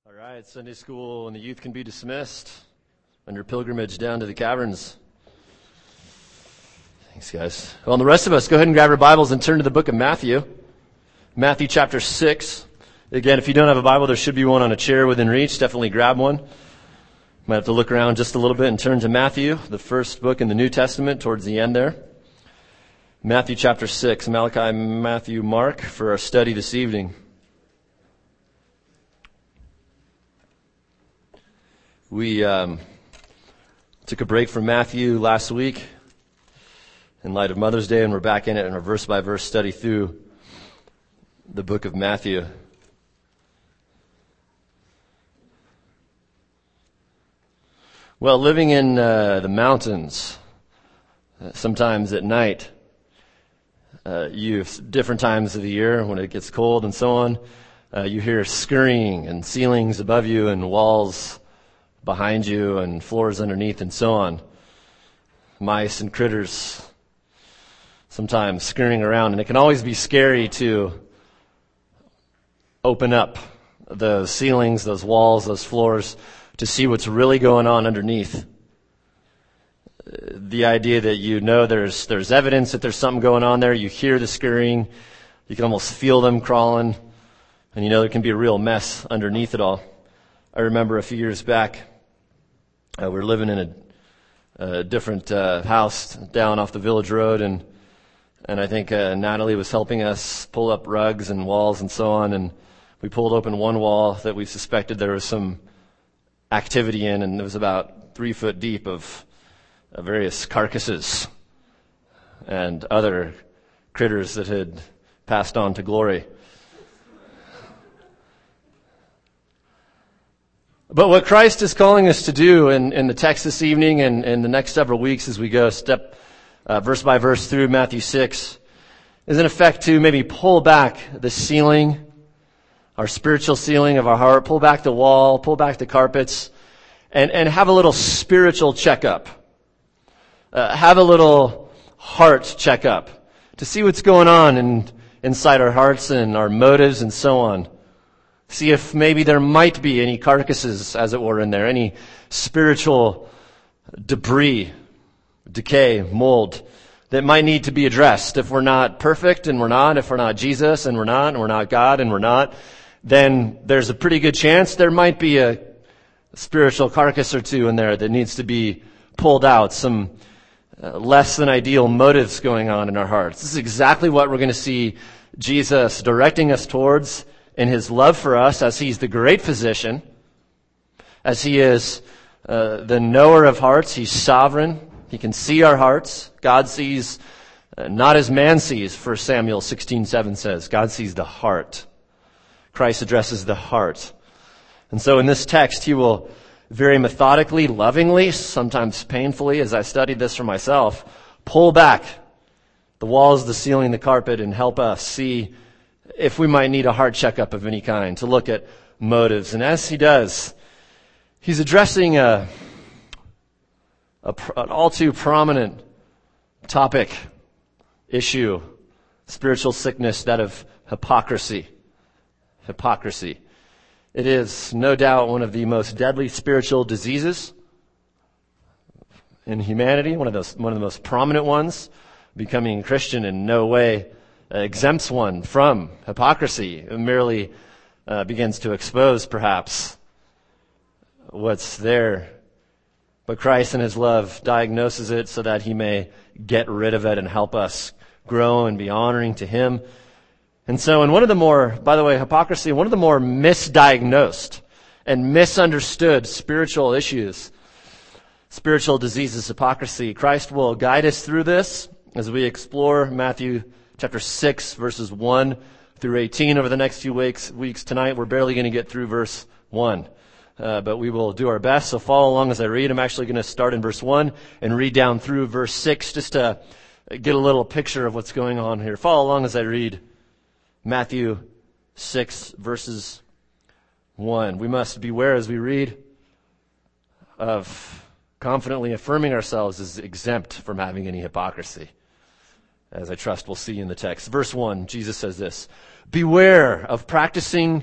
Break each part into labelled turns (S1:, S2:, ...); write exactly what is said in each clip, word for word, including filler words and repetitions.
S1: All right, Sunday school and the youth can be dismissed on your pilgrimage down to the caverns. Thanks, guys. Well, and the rest of us, go ahead and grab your Bibles and turn to the book of Matthew. Matthew chapter six. Again, if you don't have a Bible, there should be one on a chair within reach. Definitely grab one. Might have to look around just a little bit and turn to Matthew, the first book in the New Testament, towards the end there. Matthew chapter six, Malachi, Matthew, Mark, for our study this evening. We um, took a break from Matthew last week in light of Mother's Day, and we're back in it in our verse-by-verse study through the book of Matthew. Well, living in uh, the mountains, uh, sometimes at night, uh, you different times of the year when it gets cold and so on, uh, you hear scurrying and ceilings above you and walls behind you and floors underneath and so on. Mice and critters sometimes scurrying around, and it can always be scary to open up those ceilings, those walls, those floors to see what's really going on underneath. The idea that you know there's there's evidence that there's something going on there, you hear the scurrying, you can almost feel them crawling, and you know there can be a real mess underneath it all. I remember a few years back, Uh, we were living in a, a different uh, house down off the village road, and and I think uh, Natalie was helping us pull up rugs and walls and so on, and we pulled open one wall that we suspected there was some activity in, and it was about three foot deep of uh, various carcasses and other critters that had passed on to glory. But what Christ is calling us to do in, in the text this evening and in the next several weeks as we go step uh, verse by verse through Matthew six is in effect to maybe pull back the ceiling, our spiritual ceiling of our heart, pull back the wall, pull back the carpets, and, and have a little spiritual checkup. Uh, have a little heart checkup to see what's going on in, inside our hearts and our motives and so on. See if maybe there might be any carcasses, as it were, in there, any spiritual debris, decay, mold that might need to be addressed. If we're not perfect, and we're not, if we're not Jesus, and we're not, and we're not God, and we're not, then there's a pretty good chance there might be a spiritual carcass or two in there that needs to be pulled out, some uh, less than ideal motives going on in our hearts. This is exactly what we're going to see Jesus directing us towards in his love for us, as he's the great physician, as he is uh, the knower of hearts. He's sovereign. He can see our hearts. God sees uh, not as man sees, First Samuel sixteen seven says. God sees the heart. Christ addresses the heart. And so in this text, he will very methodically, lovingly, sometimes painfully, as I studied this for myself, pull back the walls, the ceiling, the carpet, and help us see if we might need a heart checkup of any kind, to look at motives. And as he does, he's addressing a, a an all too prominent topic, issue, spiritual sickness, that of hypocrisy. Hypocrisy. It is no doubt one of the most deadly spiritual diseases in humanity, one of those, one of the most prominent ones. Becoming a Christian in no way Uh, exempts one from hypocrisy. It merely uh, begins to expose, perhaps, what's there. But Christ in his love diagnoses it so that he may get rid of it and help us grow and be honoring to him. And so in one of the more, by the way, hypocrisy, one of the more misdiagnosed and misunderstood spiritual issues, spiritual diseases, hypocrisy, Christ will guide us through this as we explore Matthew chapter six, verses one through eighteen over the next few weeks. Weeks tonight, we're barely going to get through verse one, uh, but we will do our best. So follow along as I read. I'm actually going to start in verse one and read down through verse six just to get a little picture of what's going on here. Follow along as I read Matthew six, verses one. We must beware as we read of confidently affirming ourselves as exempt from having any hypocrisy, as I trust we'll see in the text. Verse one, Jesus says this: "Beware of practicing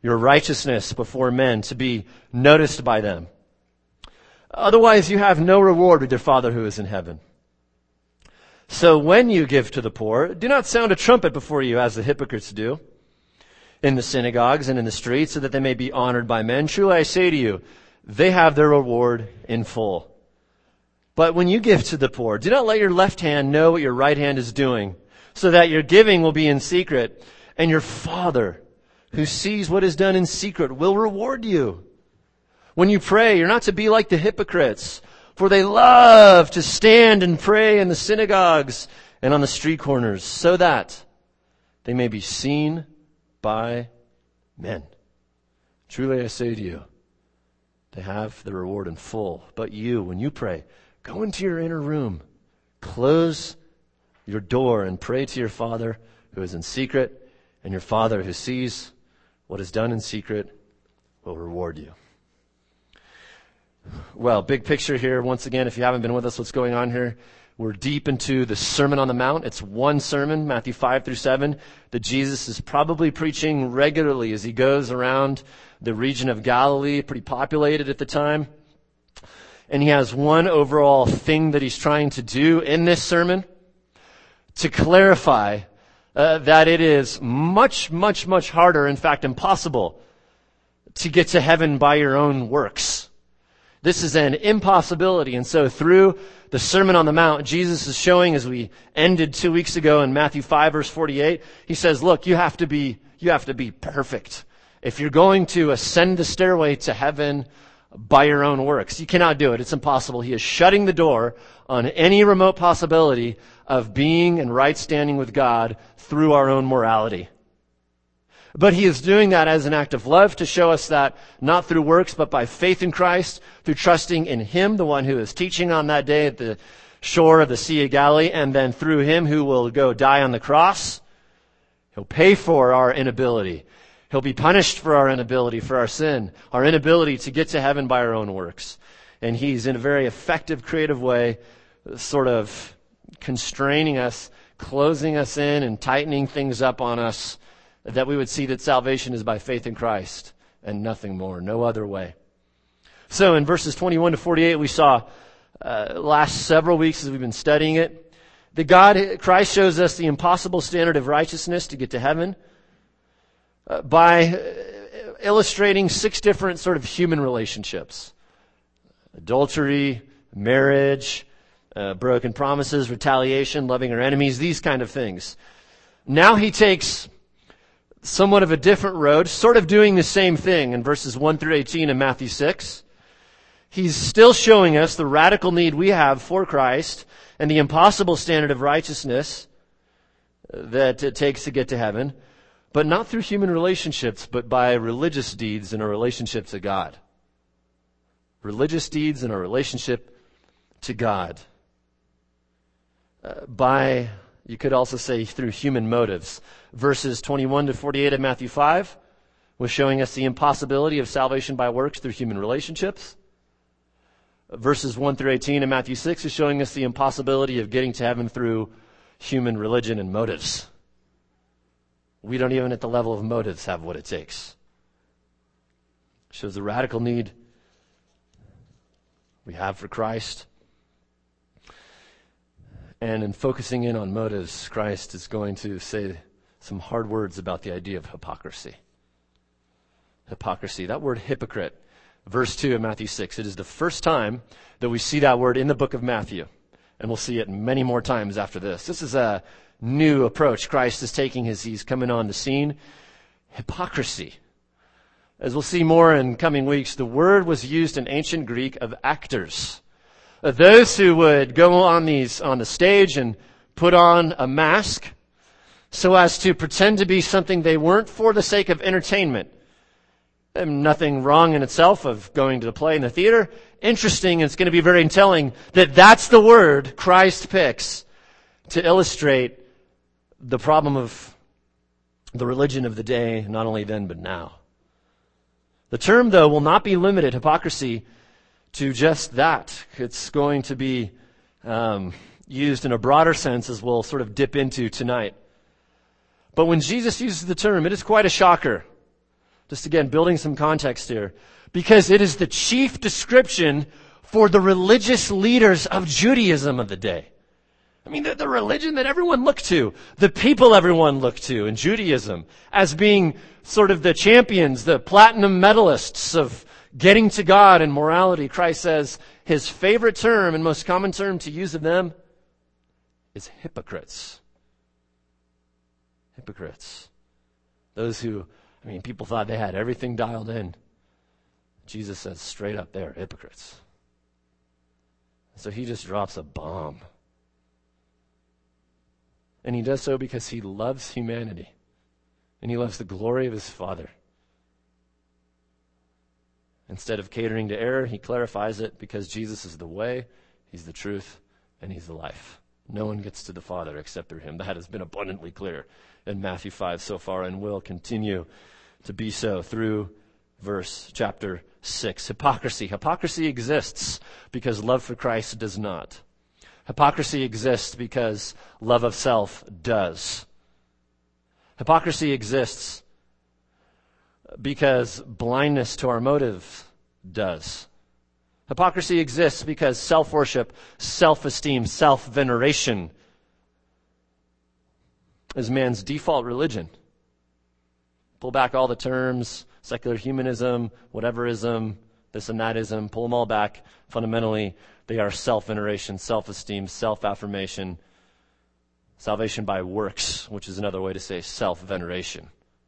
S1: your righteousness before men to be noticed by them. Otherwise, you have no reward with your Father who is in heaven. So when you give to the poor, do not sound a trumpet before you as the hypocrites do in the synagogues and in the streets, so that they may be honored by men. Truly I say to you, they have their reward in full. But when you give to the poor, do not let your left hand know what your right hand is doing, so that your giving will be in secret, and your Father, who sees what is done in secret, will reward you. When you pray, you're not to be like the hypocrites, for they love to stand and pray in the synagogues and on the street corners, so that they may be seen by men. Truly I say to you, they have the reward in full. But you, when you pray, go into your inner room, close your door, and pray to your Father who is in secret, and your Father who sees what is done in secret will reward you. Well, big picture here. Once again, if you haven't been with us, what's going on here? We're deep into the Sermon on the Mount. It's one sermon, Matthew five through seven, that Jesus is probably preaching regularly as he goes around the region of Galilee, pretty populated at the time. And he has one overall thing that he's trying to do in this sermon to clarify uh, that it is much, much, much harder, in fact, impossible to get to heaven by your own works. This is an impossibility. And so through the Sermon on the Mount, Jesus is showing, as we ended two weeks ago in Matthew five, verse forty-eight, he says, look, you have to be, you have to be perfect. If you're going to ascend the stairway to heaven by your own works, you cannot do it. It's impossible. He is shutting the door on any remote possibility of being in right standing with God through our own morality. But he is doing that as an act of love to show us that not through works, but by faith in Christ, through trusting in him, the one who is teaching on that day at the shore of the Sea of Galilee, and then through him who will go die on the cross. He'll pay for our inability. He'll be punished for our inability, for our sin, our inability to get to heaven by our own works. And he's in a very effective, creative way, sort of constraining us, closing us in and tightening things up on us, that we would see that salvation is by faith in Christ and nothing more, no other way. So in verses twenty-one to forty-eight, we saw uh, last several weeks as we've been studying it, that God, Christ shows us the impossible standard of righteousness to get to heaven uh, by uh, illustrating six different sort of human relationships. Adultery, marriage, uh, broken promises, retaliation, loving our enemies, these kind of things. Now he takes somewhat of a different road, sort of doing the same thing in verses one through eighteen in Matthew six. He's still showing us the radical need we have for Christ and the impossible standard of righteousness that it takes to get to heaven, but not through human relationships, but by religious deeds in our relationship to God. Religious deeds in our relationship to God. Uh, by, you could also say, through human motives. Verses twenty-one to forty-eight of Matthew five was showing us the impossibility of salvation by works through human relationships. Verses one through eighteen in Matthew six is showing us the impossibility of getting to heaven through human religion and motives. We don't even at the level of motives have what it takes. Shows the radical need we have for Christ. And in focusing in on motives, Christ is going to say some hard words about the idea of hypocrisy. Hypocrisy. That word hypocrite. Verse two of Matthew six. It is the first time that we see that word in the book of Matthew. And we'll see it many more times after this. This is a new approach Christ is taking as he's coming on the scene. Hypocrisy. As we'll see more in coming weeks, the word was used in ancient Greek of actors. Those who would go on these on the stage and put on a mask so as to pretend to be something they weren't for the sake of entertainment. And nothing wrong in itself of going to the play in the theater. Interesting, and it's going to be very telling that that's the word Christ picks to illustrate the problem of the religion of the day, not only then but now. The term, though, will not be limited, hypocrisy, to just that. It's going to be um, used in a broader sense, as we'll sort of dip into tonight. But when Jesus uses the term, it is quite a shocker. Just again, building some context here. Because it is the chief description for the religious leaders of Judaism of the day. I mean, the, the religion that everyone looked to, the people everyone looked to in Judaism as being sort of the champions, the platinum medalists of getting to God and morality. Christ says his favorite term and most common term to use of them is hypocrites. Hypocrites. Those who, I mean, people thought they had everything dialed in. Jesus says straight up, they are hypocrites. So he just drops a bomb. And he does so because he loves humanity. And he loves the glory of his Father. Instead of catering to error, he clarifies it because Jesus is the way, he's the truth, and he's the life. No one gets to the Father except through him. That has been abundantly clear in Matthew five so far and will continue to be so through verse chapter six. Hypocrisy. Hypocrisy exists because love for Christ does not. Hypocrisy exists because love of self does. Hypocrisy exists because blindness to our motives does. Hypocrisy exists because self-worship, self-esteem, self-veneration is man's default religion. Pull back all the terms, secular humanism, whateverism, this and thatism, pull them all back. Fundamentally, they are self-veneration, self-esteem, self-affirmation, salvation by works, which is another way to say self-veneration.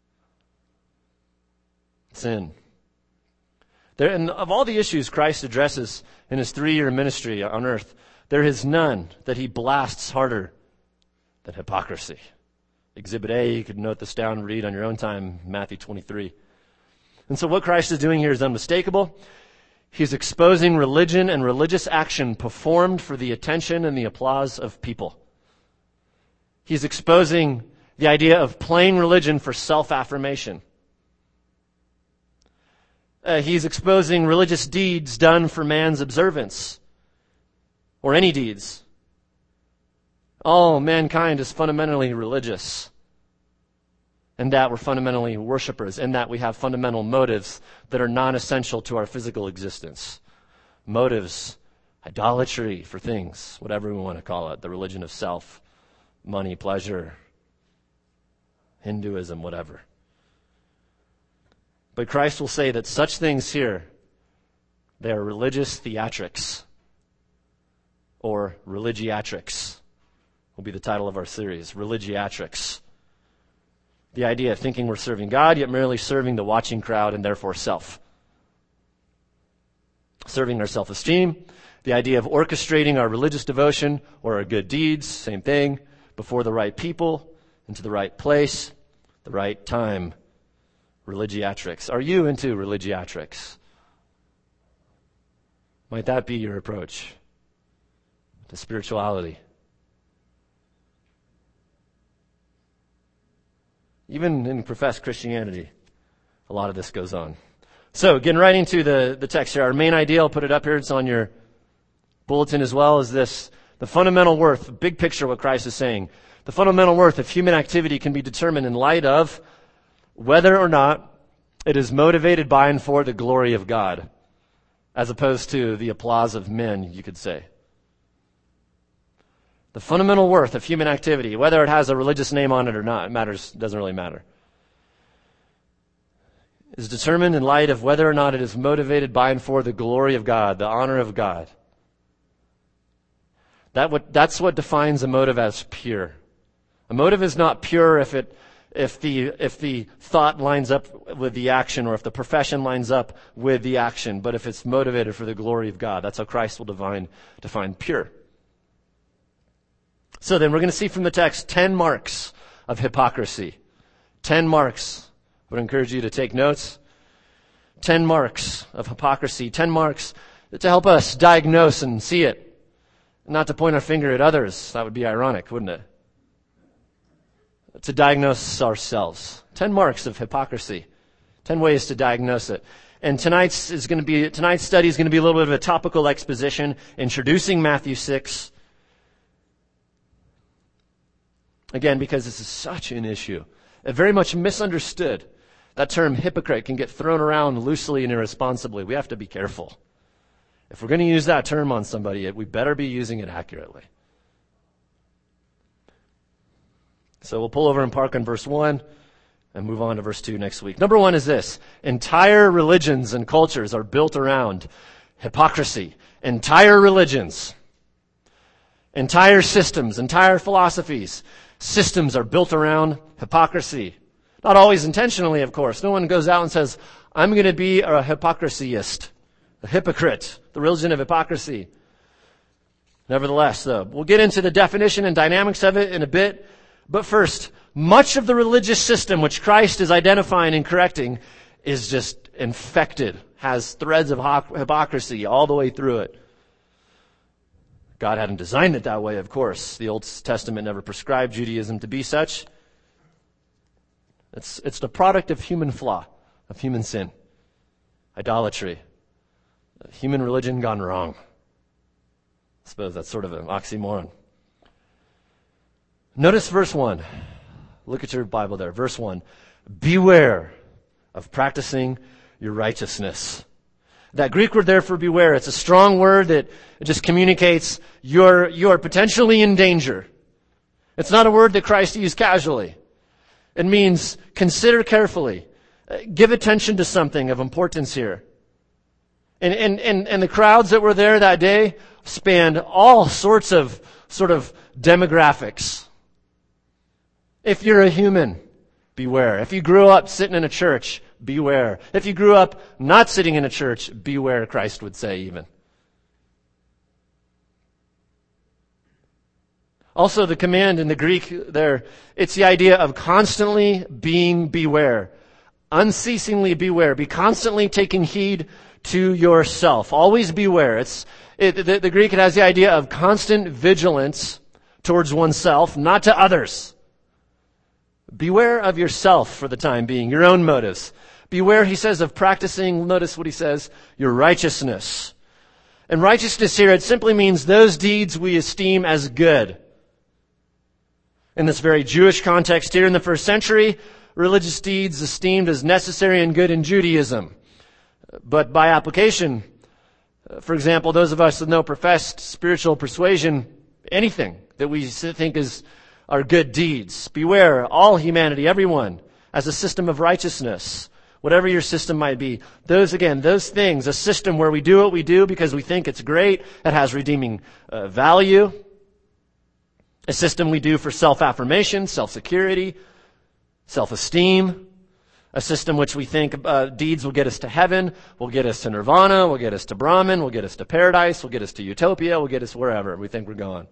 S1: Sin. There, and of all the issues Christ addresses in his three-year ministry on earth, there is none that he blasts harder than hypocrisy. Exhibit A, you could note this down and read on your own time, Matthew twenty-three. And so what Christ is doing here is unmistakable. He's exposing religion and religious action performed for the attention and the applause of people. He's exposing the idea of plain religion for self-affirmation. Uh, he's exposing religious deeds done for man's observance, or any deeds. All mankind is fundamentally religious, and that we're fundamentally worshipers, and that we have fundamental motives that are non-essential to our physical existence. Motives, idolatry for things, whatever we want to call it, the religion of self, money, pleasure, Hinduism, whatever. But Christ will say that such things here, they are religious theatrics, or religiatrics, will be the title of our series, religiatrics. The idea of thinking we're serving God, yet merely serving the watching crowd and therefore self. Serving our self-esteem, the idea of orchestrating our religious devotion or our good deeds, same thing, before the right people, into the right place, the right time. Religiatrics. Are you into religiatrics? Might that be your approach to spirituality? Even in professed Christianity, a lot of this goes on. So, getting right into the, the text here, our main idea, I'll put it up here, it's on your bulletin as well, is this, the fundamental worth, big picture of what Christ is saying. The fundamental worth of human activity can be determined in light of whether or not it is motivated by and for the glory of God, as opposed to the applause of men, you could say. The fundamental worth of human activity, whether it has a religious name on it or not, it matters, doesn't really matter, is determined in light of whether or not it is motivated by and for the glory of God, the honor of God. That what, that's what defines a motive as pure. A motive is not pure if it If the if the thought lines up with the action, or if the profession lines up with the action, but if it's motivated for the glory of God. That's how Christ will define, define pure. So then we're going to see from the text ten marks of hypocrisy. Ten marks. I would encourage you to take notes. Ten marks of hypocrisy. Ten marks to help us diagnose and see it. Not to point our finger at others. That would be ironic, wouldn't it? To diagnose ourselves. Ten marks of hypocrisy. Ten ways to diagnose it. And tonight's is going to be tonight's study is going to be a little bit of a topical exposition, introducing Matthew six. Again, because this is such an issue, very much misunderstood. That term hypocrite can get thrown around loosely and irresponsibly. We have to be careful. If we're going to use that term on somebody, we better be using it accurately. So we'll pull over and park on verse one and move on to verse two next week. Number one is this. Entire religions and cultures are built around hypocrisy. Entire religions, entire systems, entire philosophies, systems are built around hypocrisy. Not always intentionally, of course. No one goes out and says, I'm going to be a hypocrisyist, a hypocrite, the religion of hypocrisy. Nevertheless, though, we'll get into the definition and dynamics of it in a bit. But first, much of the religious system which Christ is identifying and correcting is just infected, has threads of hypocrisy all the way through it. God hadn't designed it that way, of course. The Old Testament never prescribed Judaism to be such. It's, it's the product of human flaw, of human sin, idolatry, human religion gone wrong. I suppose that's sort of an oxymoron. Notice verse one. Look at your Bible there. Verse one. Beware of practicing your righteousness. That Greek word there for beware, it's a strong word that it just communicates you're, you're potentially in danger. It's not a word that Christ used casually. It means consider carefully. Give attention to something of importance here. And, and, and, and the crowds that were there that day spanned all sorts of sort of demographics. If you're a human, beware. If you grew up sitting in a church, beware. If you grew up not sitting in a church, beware, Christ would say even. Also, the command in the Greek there, it's the idea of constantly being beware. Unceasingly beware. Be constantly taking heed to yourself. Always beware. It's it, the, the Greek, it has the idea of constant vigilance towards oneself, not to others. Beware of yourself for the time being, your own motives. Beware, he says, of practicing, notice what he says, your righteousness. And righteousness here, it simply means those deeds we esteem as good. In this very Jewish context here in the first century, religious deeds esteemed as necessary and good in Judaism. But by application, for example, those of us with no professed spiritual persuasion, anything that we think is are good deeds. Beware, all humanity, everyone, as a system of righteousness. Whatever your system might be. Those, again, those things, a system where we do what we do because we think it's great, it has redeeming uh, value. A system we do for self-affirmation, self-security, self-esteem. A system which we think uh, deeds will get us to heaven, will get us to nirvana, will get us to Brahman, will get us to paradise, will get us to utopia, will get us wherever we think we're going.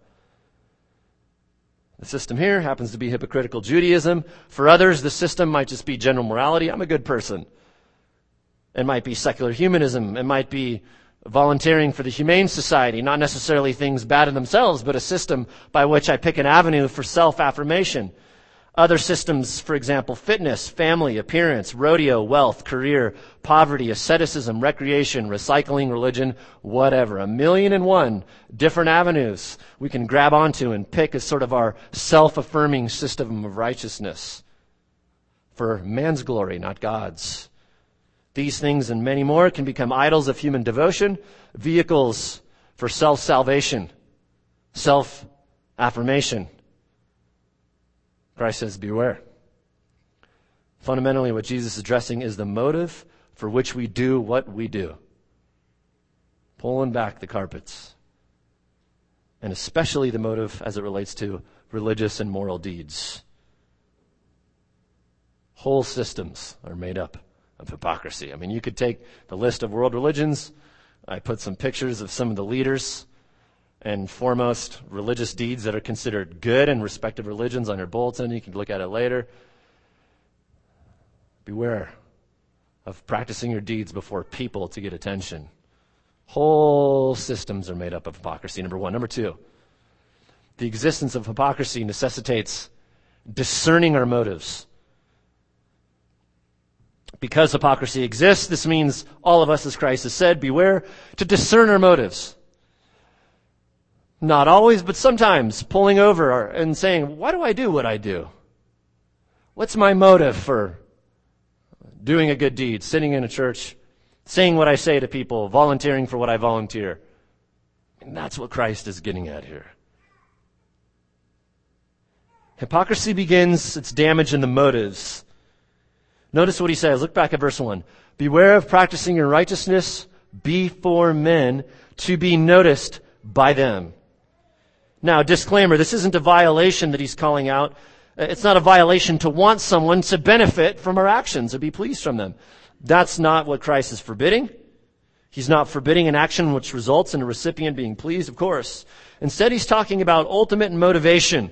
S1: The system here happens to be hypocritical Judaism. For others, the system might just be general morality. I'm a good person. It might be secular humanism. It might be volunteering for the Humane Society, not necessarily things bad in themselves, but a system by which I pick an avenue for self-affirmation. Other systems, for example, fitness, family, appearance, rodeo, wealth, career, poverty, asceticism, recreation, recycling, religion, whatever. A million and one different avenues we can grab onto and pick as sort of our self-affirming system of righteousness for man's glory, not God's. These things and many more can become idols of human devotion, vehicles for self-salvation, self-affirmation. Christ says, beware. Fundamentally, what Jesus is addressing is the motive for which we do what we do. Pulling back the carpets. And especially the motive as it relates to religious and moral deeds. Whole systems are made up of hypocrisy. I mean, you could take the list of world religions. I put some pictures of some of the leaders and foremost religious deeds that are considered good in respective religions on your bulletin. You can look at it later. Beware of practicing your deeds before people to get attention. Whole systems are made up of hypocrisy, number one. Number two, the existence of hypocrisy necessitates discerning our motives. Because hypocrisy exists, this means all of us, as Christ has said, beware to discern our motives. Not always, but sometimes pulling over and saying, why do I do what I do? What's my motive for doing a good deed, sitting in a church, saying what I say to people, volunteering for what I volunteer. And that's what Christ is getting at here. Hypocrisy begins its damage in the motives. Notice what he says. Look back at verse one. Beware of practicing your righteousness before men to be noticed by them. Now, disclaimer, this isn't a violation that he's calling out. It's not a violation to want someone to benefit from our actions or be pleased from them. That's not what Christ is forbidding. He's not forbidding an action which results in a recipient being pleased, of course. Instead, he's talking about ultimate motivation.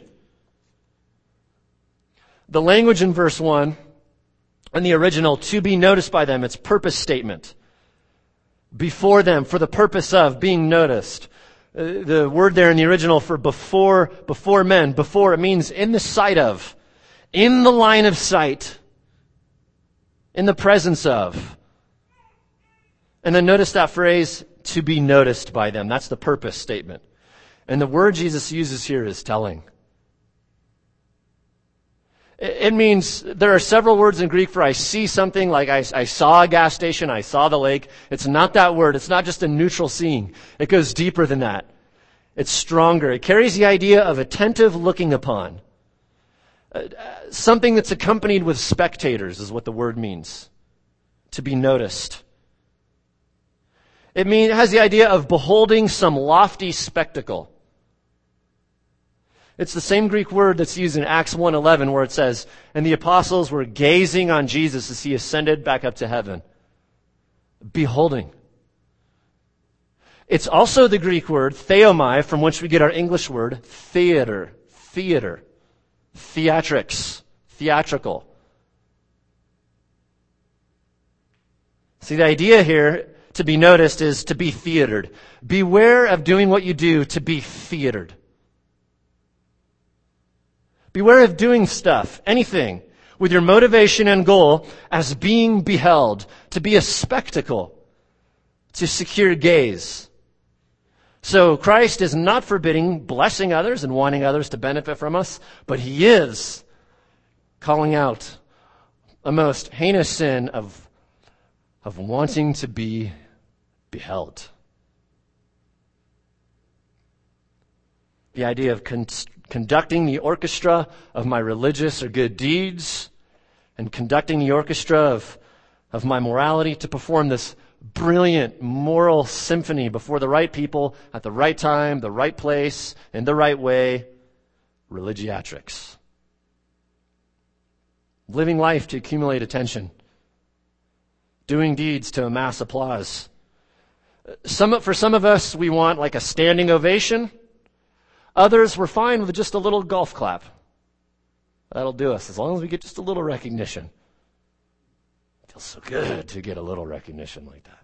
S1: The language in verse one, in the original, to be noticed by them, it's purpose statement. Before them, for the purpose of being noticed. Uh, the word there in the original for before, before men, before, it means in the sight of, in the line of sight, in the presence of. And then notice that phrase, to be noticed by them. That's the purpose statement. And the word Jesus uses here is telling. It means, there are several words in Greek for I see something, like I, I saw a gas station, I saw the lake. It's not that word. It's not just a neutral seeing. It goes deeper than that. It's stronger. It carries the idea of attentive looking upon. Uh, something that's accompanied with spectators is what the word means. To be noticed. It means, it has the idea of beholding some lofty spectacle. It's the same Greek word that's used in Acts one eleven where it says, and the apostles were gazing on Jesus as he ascended back up to heaven. Beholding. It's also the Greek word theomai, from which we get our English word theater, theater, theatrics, theatrical. See, the idea here to be noticed is to be theatered. Beware of doing what you do to be theatered. Beware of doing stuff, anything, with your motivation and goal as being beheld, to be a spectacle, to secure gaze. So Christ is not forbidding blessing others and wanting others to benefit from us, but he is calling out a most heinous sin of, of wanting to be beheld. The idea of con- conducting the orchestra of my religious or good deeds and conducting the orchestra of, of my morality to perform this brilliant moral symphony before the right people at the right time, the right place, in the right way. Religiatrics. Living life to accumulate attention. Doing deeds to amass applause. Some, for some of us, we want like a standing ovation. Others were fine with just a little golf clap. That'll do us, as long as we get just a little recognition. It feels so good to get a little recognition like that.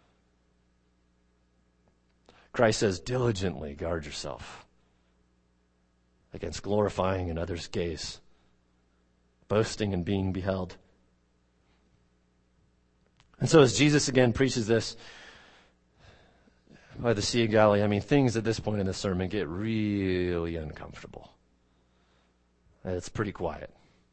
S1: Christ says, diligently guard yourself against glorifying in others' gaze, boasting and being beheld. And so as Jesus again preaches this, by the Sea of Galilee, I mean, things at this point in the sermon get really uncomfortable. It's pretty quiet.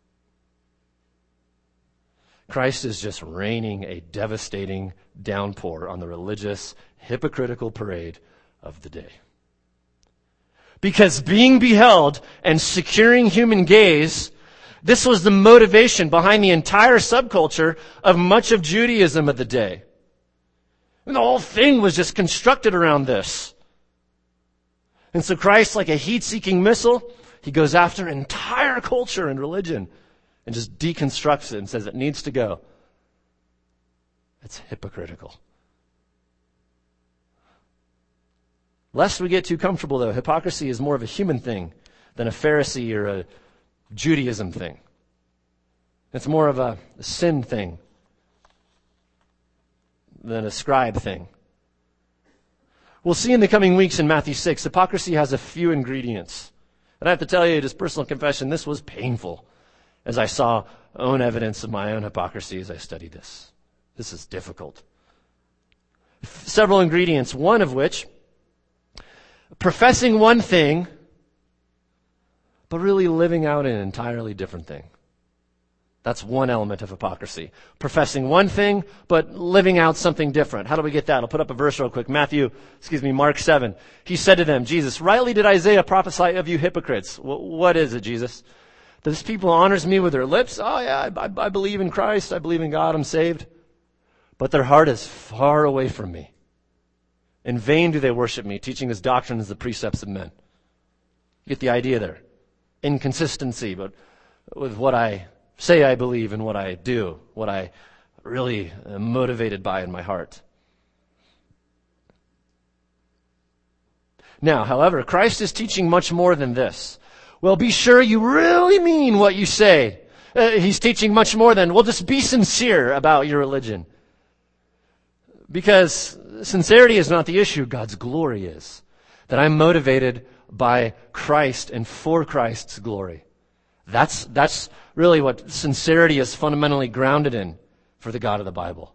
S1: Christ is just raining a devastating downpour on the religious, hypocritical parade of the day. Because being beheld and securing human gaze, this was the motivation behind the entire subculture of much of Judaism of the day. And the whole thing was just constructed around this. And so Christ, like a heat-seeking missile, he goes after entire culture and religion and just deconstructs it and says it needs to go. It's hypocritical. Lest we get too comfortable, though, hypocrisy is more of a human thing than a Pharisee or a Judaism thing. It's more of a sin thing than a scribe thing. We'll see in the coming weeks in Matthew six, hypocrisy has a few ingredients. And I have to tell you, just personal confession, this was painful as I saw own evidence of my own hypocrisy as I studied this. This is difficult. Several ingredients, one of which, professing one thing, but really living out an entirely different thing. That's one element of hypocrisy. Professing one thing, but living out something different. How do we get that? I'll put up a verse real quick. Matthew, excuse me, Mark seven. He said to them, Jesus, rightly did Isaiah prophesy of you hypocrites. W- what is it, Jesus? This people honors me with their lips. Oh yeah, I, I, I believe in Christ. I believe in God. I'm saved. But their heart is far away from me. In vain do they worship me, teaching as doctrines the precepts of men. You get the idea there. Inconsistency, but with what I say I believe and what I do, what I really am motivated by in my heart. Now, however, Christ is teaching much more than this. Well, be sure you really mean what you say. Uh, he's teaching much more than, well, just be sincere about your religion. Because sincerity is not the issue, God's glory is. That I'm motivated by Christ and for Christ's glory. That's, that's really what sincerity is fundamentally grounded in for the God of the Bible.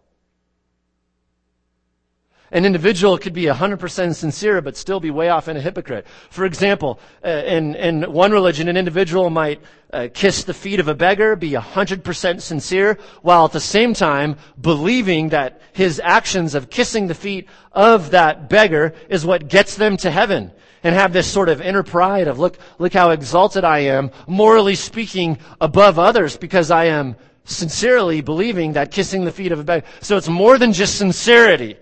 S1: An individual could be one hundred percent sincere but still be way off in a hypocrite. For example, uh, in, in one religion, an individual might uh, kiss the feet of a beggar, be one hundred percent sincere, while at the same time believing that his actions of kissing the feet of that beggar is what gets them to heaven. And have this sort of inner pride of, look, look how exalted I am, morally speaking, above others, because I am sincerely believing that kissing the feet of a beggar. So it's more than just sincerity.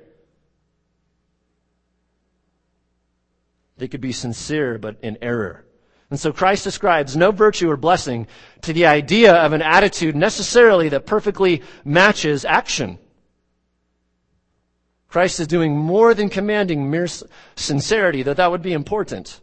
S1: They could be sincere, but in error. And so Christ describes no virtue or blessing to the idea of an attitude necessarily that perfectly matches action. Christ is doing more than commanding mere sincerity, though that would be important.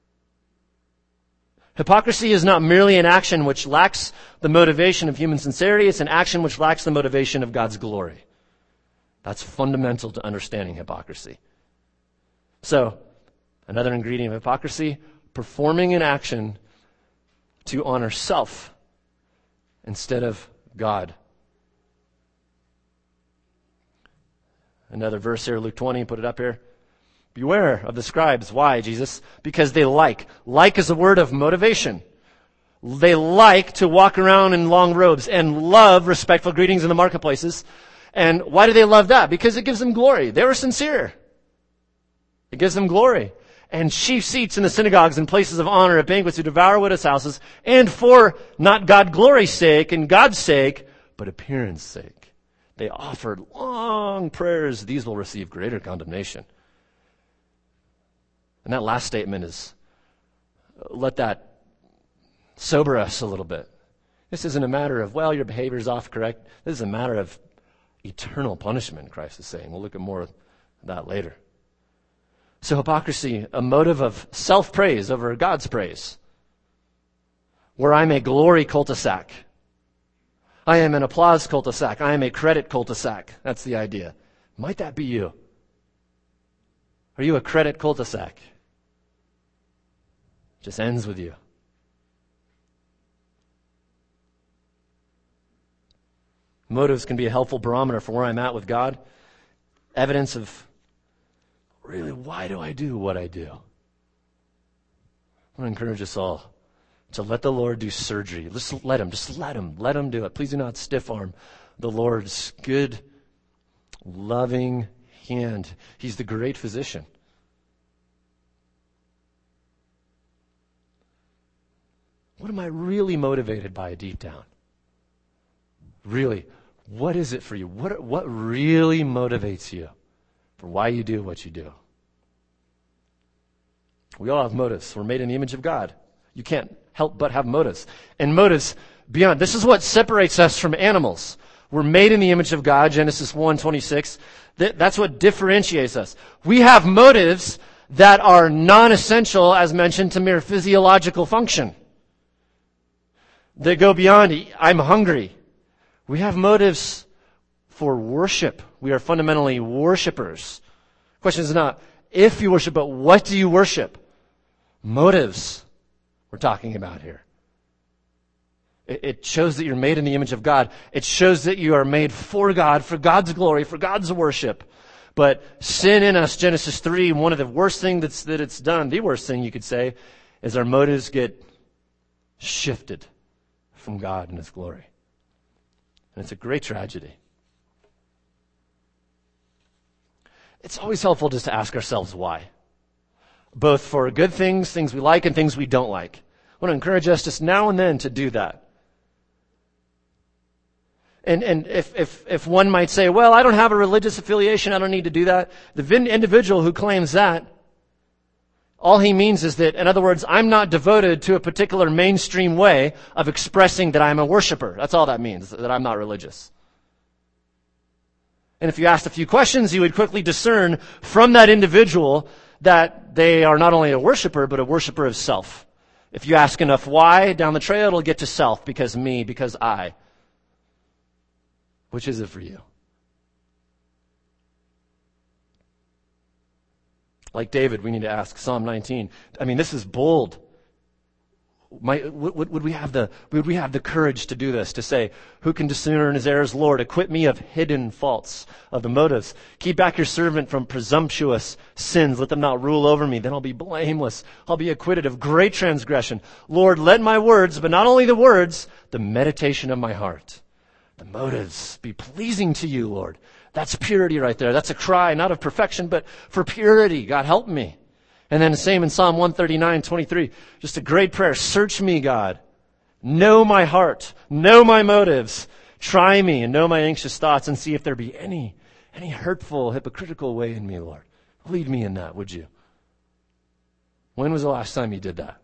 S1: Hypocrisy is not merely an action which lacks the motivation of human sincerity, it's an action which lacks the motivation of God's glory. That's fundamental to understanding hypocrisy. So, another ingredient of hypocrisy, performing an action to honor self instead of God. Another verse here, Luke twenty, put it up here. Beware of the scribes. Why, Jesus? Because they like. Like is a word of motivation. They like to walk around in long robes and love respectful greetings in the marketplaces. And why do they love that? Because it gives them glory. They were sincere. It gives them glory. And chief seats in the synagogues and places of honor at banquets who devour widows' houses, and for not God glory's sake and God's sake, but appearance sake. They offered long prayers. These will receive greater condemnation. And that last statement is, let that sober us a little bit. This isn't a matter of, well, your behavior is off correct. This is a matter of eternal punishment, Christ is saying. We'll look at more of that later. So hypocrisy, a motive of self-praise over God's praise. Where I'm a glory cul-de-sac. I am an applause cul-de-sac. I am a credit cul-de-sac. That's the idea. Might that be you? Are you a credit cul-de-sac? Just ends with you. Motives can be a helpful barometer for where I'm at with God. Evidence of, really, why do I do what I do? I want to encourage us all to let the Lord do surgery. Just let him. Just let him. Let him do it. Please do not stiff arm the Lord's good, loving hand. He's the great physician. What am I really motivated by deep down? Really, what is it for you? What, what really motivates you for why you do what you do? We all have motives. We're made in the image of God. You can't help but have motives. And motives beyond. This is what separates us from animals. We're made in the image of God, Genesis one twenty-six. That's what differentiates us. We have motives that are non-essential, as mentioned, to mere physiological function. They go beyond, I'm hungry. We have motives for worship. We are fundamentally worshipers. The question is not if you worship, but what do you worship? Motives we're talking about here. It, it shows that you're made in the image of God. It shows that you are made for God, for God's glory, for God's worship. But sin in us, Genesis three, one of the worst things that's, that it's done, the worst thing you could say, is our motives get shifted from God and His glory. And it's a great tragedy. It's always helpful just to ask ourselves why. Both for good things, things we like, and things we don't like. I want to encourage us just now and then to do that. And, and if, if, if one might say, well, I don't have a religious affiliation, I don't need to do that. The vin- individual who claims that, all he means is that, in other words, I'm not devoted to a particular mainstream way of expressing that I'm a worshiper. That's all that means, that I'm not religious. And if you asked a few questions, you would quickly discern from that individual that they are not only a worshiper, but a worshiper of self. If you ask enough why down the trail, it'll get to self, because me, because I. Which is it for you? Like David, we need to ask Psalm nineteen. I mean, this is bold. My, would, would we have the would we have the courage to do this? To say, "Who can discern his errors, Lord? Acquit me of hidden faults, of the motives. Keep back your servant from presumptuous sins. Let them not rule over me. Then I'll be blameless. I'll be acquitted of great transgression. Lord, let my words, but not only the words, the meditation of my heart, the motives, be pleasing to you, Lord." That's purity right there. That's a cry, not of perfection, but for purity. God, help me. And then the same in Psalm one thirty-nine, twenty-three. Just a great prayer. Search me, God. Know my heart. Know my motives. Try me and know my anxious thoughts, and see if there be any, any hurtful, hypocritical way in me, Lord. Lead me in that, would you? When was the last time you did that?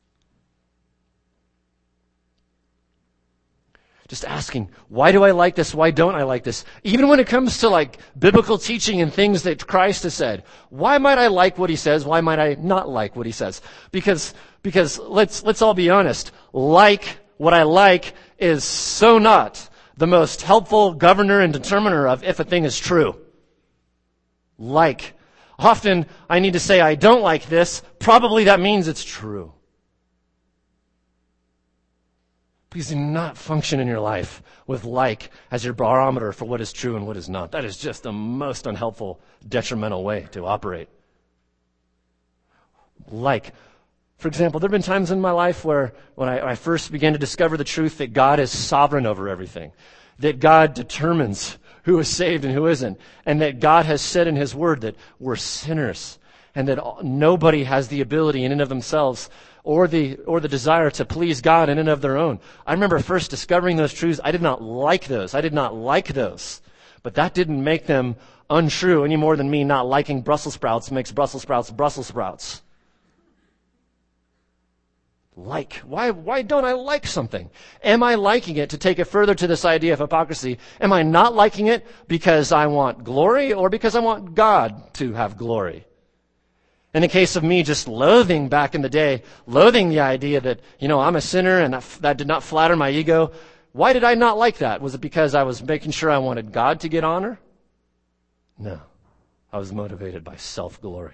S1: Just asking, why do I like this? Why don't I like this? Even when it comes to like biblical teaching and things that Christ has said, why might I like what he says? Why might I not like what he says? Because, because let's, let's all be honest. Like what I like is so not the most helpful governor and determiner of if a thing is true. Like. Often I need to say I don't like this. Probably that means it's true. Please do not function in your life with like as your barometer for what is true and what is not. That is just the most unhelpful, detrimental way to operate. Like, for example, there have been times in my life where when I, I first began to discover the truth that God is sovereign over everything, that God determines who is saved and who isn't, and that God has said in his word that we're sinners, and that nobody has the ability in and of themselves or the or the desire to please God in and of their own. I remember first discovering those truths. I did not like those. I did not like those. But that didn't make them untrue any more than me not liking Brussels sprouts makes Brussels sprouts Brussels sprouts. Like. Why, why don't I like something? Am I liking it, to take it further to this idea of hypocrisy? Am I not liking it because I want glory or because I want God to have glory? In the case of me just loathing back in the day, loathing the idea that, you know, I'm a sinner and that, that did not flatter my ego. Why did I not like that? Was it because I was making sure I wanted God to get honor? No. I was motivated by self-glory.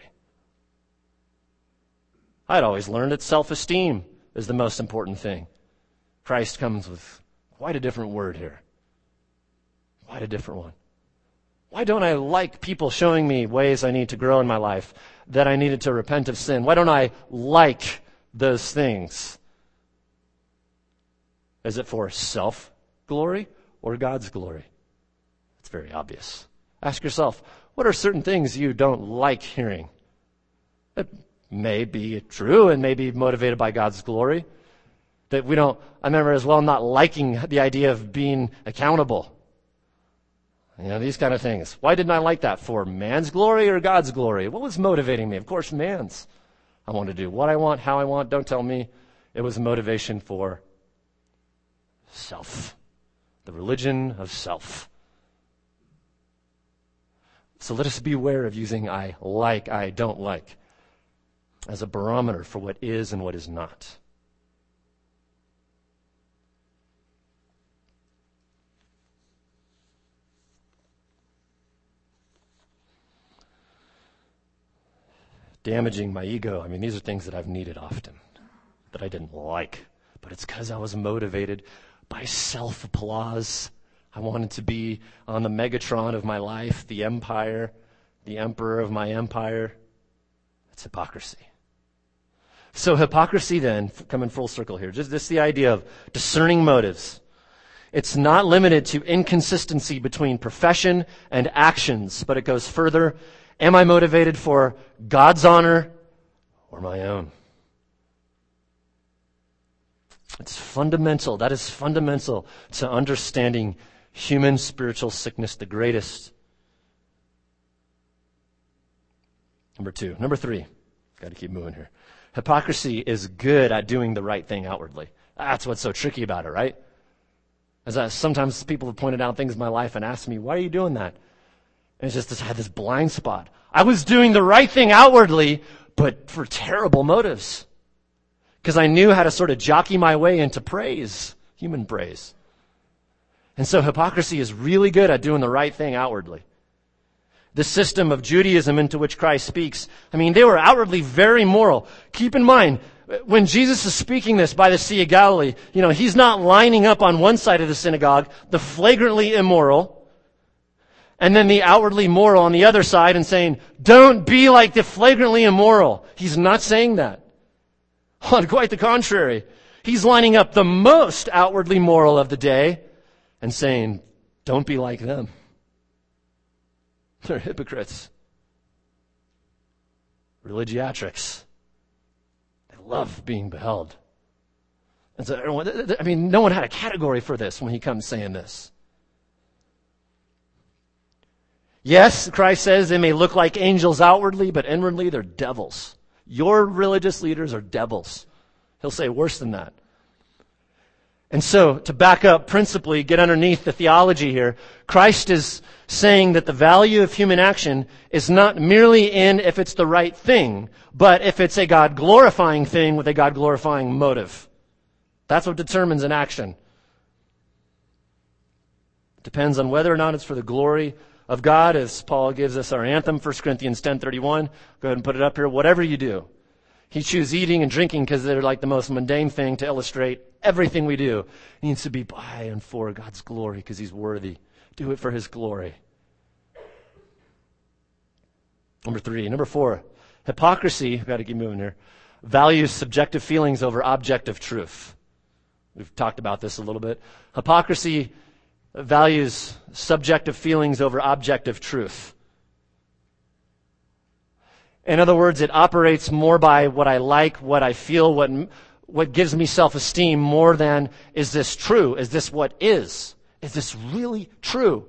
S1: I'd always learned that self-esteem is the most important thing. Christ comes with quite a different word here. Quite a different one. Why don't I like people showing me ways I need to grow in my life, that I needed to repent of sin? Why don't I like those things? Is it for self-glory or God's glory? It's very obvious. Ask yourself, what are certain things you don't like hearing? It may be true and may be motivated by God's glory. That we don't, I remember as well not liking the idea of being accountable. You know, these kind of things. Why didn't I like that? For man's glory or God's glory? What was motivating me? Of course, man's. I want to do what I want, how I want. Don't tell me. It was a motivation for self. The religion of self. So let us beware of using I like, I don't like as a barometer for what is and what is not. Damaging my ego. I mean, these are things that I've needed often, that I didn't like. But it's because I was motivated by self-applause. I wanted to be on the Megatron of my life, the empire, the emperor of my empire. It's hypocrisy. So hypocrisy then, coming full circle here, just this the idea of discerning motives. It's not limited to inconsistency between profession and actions, but it goes further. Am I motivated for God's honor or my own? It's fundamental. That is fundamental to understanding human spiritual sickness, the greatest. Number two. Number three. Got to keep moving here. Hypocrisy is good at doing the right thing outwardly. That's what's so tricky about it, right? As I, sometimes people have pointed out things in my life and asked me, why are you doing that? And it's just this, I had this blind spot. I was doing the right thing outwardly, but for terrible motives. Because I knew how to sort of jockey my way into praise, human praise. And so hypocrisy is really good at doing the right thing outwardly. The system of Judaism into which Christ speaks, I mean, they were outwardly very moral. Keep in mind, when Jesus is speaking this by the Sea of Galilee, you know, he's not lining up on one side of the synagogue, the flagrantly immoral, and then the outwardly moral on the other side and saying, don't be like the flagrantly immoral. He's not saying that. On quite the contrary. He's lining up the most outwardly moral of the day and saying, don't be like them. They're hypocrites. Religiatrics. They love being beheld. And so, I mean, no one had a category for this when he comes saying this. Yes, Christ says they may look like angels outwardly, but inwardly they're devils. Your religious leaders are devils. He'll say worse than that. And so, to back up principally, get underneath the theology here, Christ is saying that the value of human action is not merely in if it's the right thing, but if it's a God-glorifying thing with a God-glorifying motive. That's what determines an action. It depends on whether or not it's for the glory of God, as Paul gives us our anthem, First Corinthians ten thirty-one. Go ahead and put it up here. Whatever you do. He chooses eating and drinking because they're like the most mundane thing to illustrate everything we do. It needs to be by and for God's glory because he's worthy. Do it for his glory. Number three. Number four. Hypocrisy, we've got to keep moving here, values subjective feelings over objective truth. We've talked about this a little bit. Hypocrisy values subjective feelings over objective truth. In other words, it operates more by what I like, what I feel, what what gives me self-esteem more than, is this true? Is this what is? Is this really true?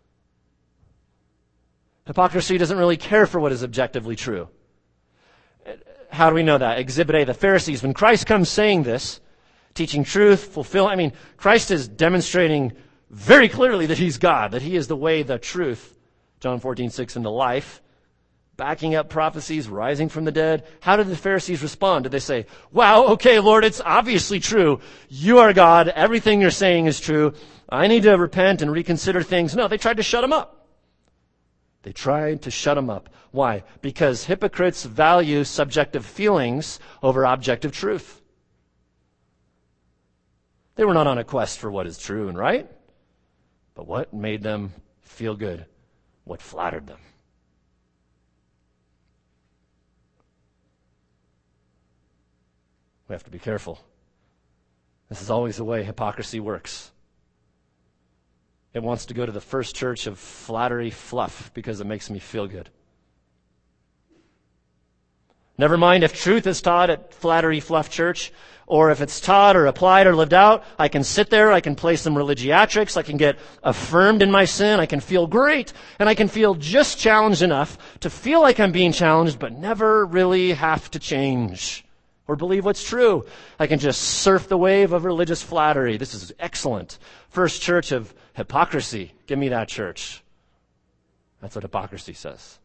S1: Hypocrisy doesn't really care for what is objectively true. How do we know that? Exhibit A, the Pharisees. When Christ comes saying this, teaching truth, fulfill, I mean, Christ is demonstrating very clearly that he's God, that he is the way, the truth. John fourteen six, and the life. Backing up prophecies, rising from the dead. How did the Pharisees respond? Did they say, wow, okay, Lord, it's obviously true. You are God. Everything you're saying is true. I need to repent and reconsider things. No, they tried to shut him up. They tried to shut him up. Why? Because hypocrites value subjective feelings over objective truth. They were not on a quest for what is true and right, but what made them feel good, what flattered them. We have to be careful. This is always the way hypocrisy works. It wants to go to the first church of flattery fluff because it makes me feel good. Never mind if truth is taught at flattery fluff church, or if it's taught or applied or lived out, I can sit there, I can play some religiatrics, I can get affirmed in my sin, I can feel great, and I can feel just challenged enough to feel like I'm being challenged, but never really have to change or believe what's true. I can just surf the wave of religious flattery. This is excellent. First church of hypocrisy. Give me that church. That's what hypocrisy says.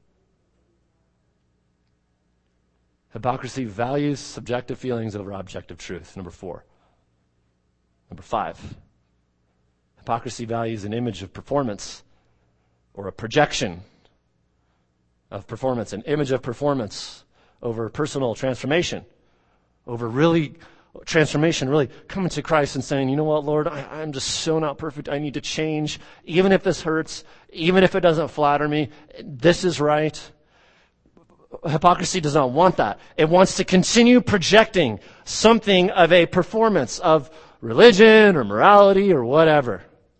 S1: Hypocrisy values subjective feelings over objective truth. Number four. Number five. Hypocrisy values an image of performance or a projection of performance, an image of performance over personal transformation. Over really transformation, really coming to Christ and saying, you know what, Lord, I, I'm just so not perfect. I need to change. Even if this hurts, even if it doesn't flatter me, this is right. Hypocrisy does not want that. It wants to continue projecting something of a performance, of religion or morality or whatever.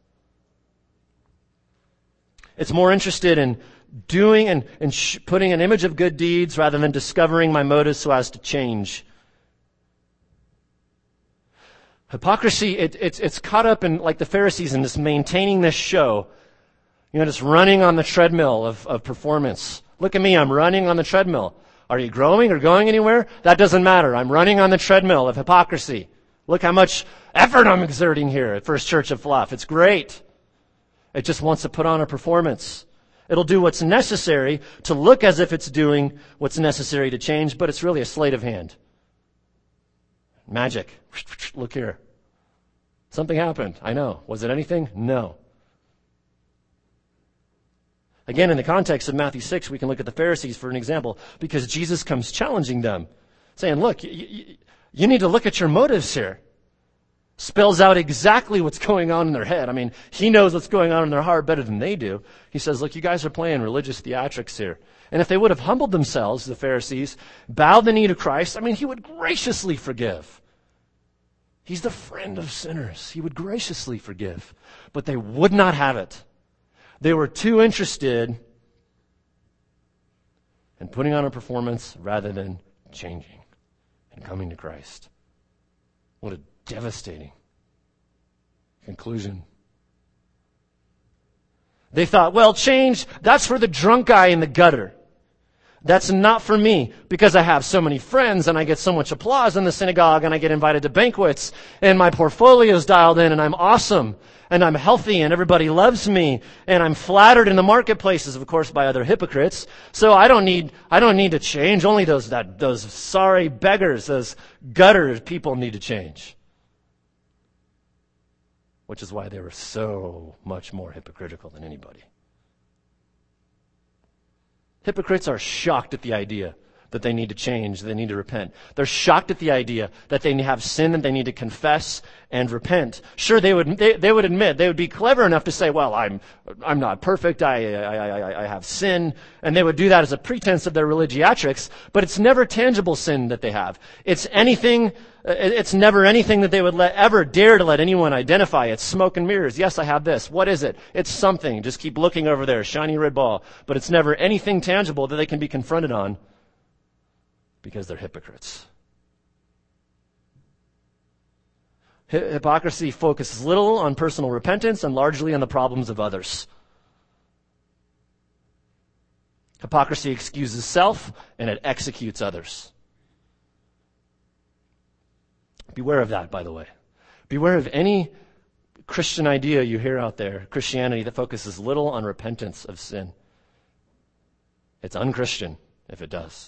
S1: It's more interested in doing and, and sh- putting an image of good deeds rather than discovering my motives so as to change. Hypocrisy, it, it's, it's caught up in, like the Pharisees, in this maintaining this show. You know, just running on the treadmill of, of performance. Look at me, I'm running on the treadmill. Are you growing or going anywhere? That doesn't matter. I'm running on the treadmill of hypocrisy. Look how much effort I'm exerting here at First Church of Fluff. It's great. It just wants to put on a performance. It'll do what's necessary to look as if it's doing what's necessary to change, but it's really a sleight of hand. Magic. Look here. Something happened. I know. Was it anything? No. Again, in the context of Matthew six, we can look at the Pharisees for an example, because Jesus comes challenging them, saying, look, you, you, you need to look at your motives here. Spells out exactly what's going on in their head. I mean, he knows what's going on in their heart better than they do. He says, look, you guys are playing religious theatrics here. And if they would have humbled themselves, the Pharisees, bowed the knee to Christ, I mean, he would graciously forgive. He's the friend of sinners. He would graciously forgive. But they would not have it. They were too interested in putting on a performance rather than changing and coming to Christ. What a devastating conclusion. They thought, well, change, that's for the drunk guy in the gutter. That's not for me, because I have so many friends and I get so much applause in the synagogue and I get invited to banquets and my portfolio's dialed in and I'm awesome and I'm healthy and everybody loves me and I'm flattered in the marketplaces, of course, by other hypocrites. So I don't need, I don't need to change. Only those, that, those sorry beggars, those gutter people need to change. Which is why they were so much more hypocritical than anybody. Hypocrites are shocked at the idea that they need to change, they need to repent. They're shocked at the idea that they have sin and they need to confess and repent. Sure, they would they, they would admit, they would be clever enough to say, well, I'm I'm not perfect, I, I, I, I have sin, and they would do that as a pretense of their religiatrics, but it's never tangible sin that they have. It's anything, it's never anything that they would let, ever dare to let anyone identify. It's smoke and mirrors. Yes, I have this. What is it? It's something. Just keep looking over there, shiny red ball. But it's never anything tangible that they can be confronted on because they're hypocrites. Hi- hypocrisy focuses little on personal repentance and largely on the problems of others. Hypocrisy excuses self and it executes others. Beware of that, by the way. Beware of any Christian idea you hear out there, Christianity, that focuses little on repentance of sin. It's unchristian if it does.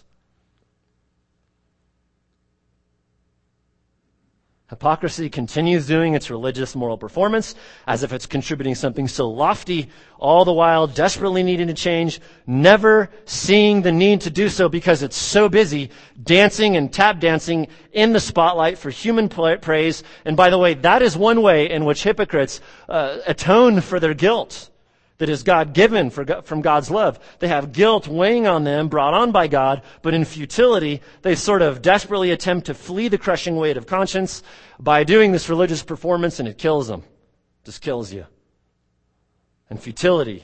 S1: Hypocrisy continues doing its religious moral performance as if it's contributing something so lofty, all the while desperately needing to change, never seeing the need to do so because it's so busy dancing and tap dancing in the spotlight for human praise. And by the way, that is one way in which hypocrites uh, atone for their guilt that is God-given for, from God's love. They have guilt weighing on them, brought on by God, but in futility, they sort of desperately attempt to flee the crushing weight of conscience by doing this religious performance, and it kills them. Just kills you. And futility.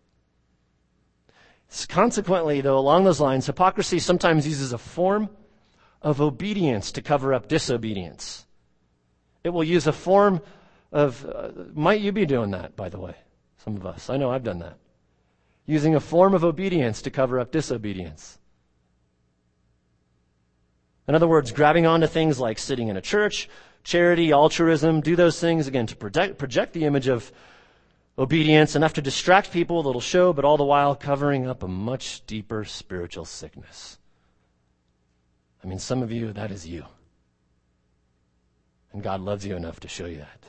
S1: Consequently, though, along those lines, hypocrisy sometimes uses a form of obedience to cover up disobedience. It will use a form of, uh, might you be doing that, by the way? Some of us. I know I've done that. Using a form of obedience to cover up disobedience. In other words, grabbing onto things like sitting in a church, charity, altruism, do those things, again, to project, project the image of obedience, enough to distract people with a little show, but all the while covering up a much deeper spiritual sickness. I mean, some of you, that is you. And God loves you enough to show you that.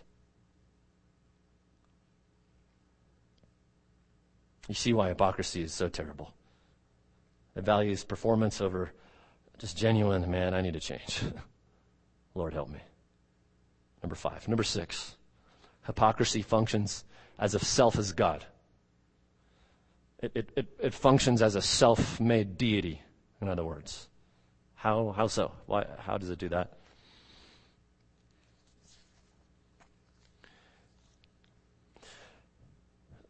S1: You see why hypocrisy is so terrible. It values performance over just genuine, man, I need to change. Lord help me. Number five. Number six. Hypocrisy functions as if self is God. It, it, it, it functions as a self-made deity, in other words. How, how so? Why, how does it do that?